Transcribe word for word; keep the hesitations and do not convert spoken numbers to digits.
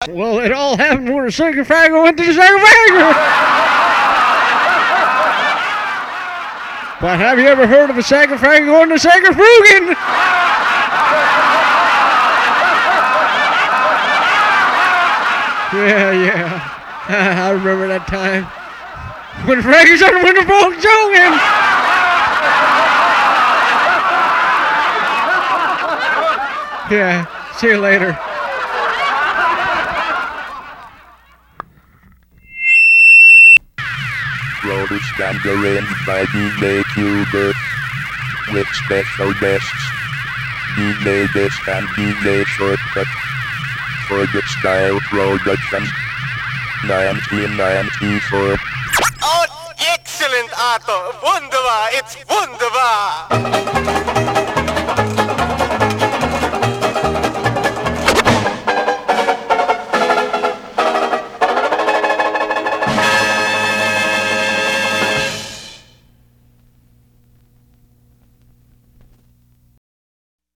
Well, it all happened when the Sagerfagger went to the Sagerfagger. But have you ever heard of a Sagerfagger going to Sagerfrugen? Yeah, yeah. I remember that time when Frankie's on the winter ball jogging. Yeah, see you later. Rollers stand arranged by D J Cuber with special guests D J Disc and D J Shortcut for the Style Productions nineteen ninety-four. Oh, excellent, Ato! Wunderbar! It's wunderbar!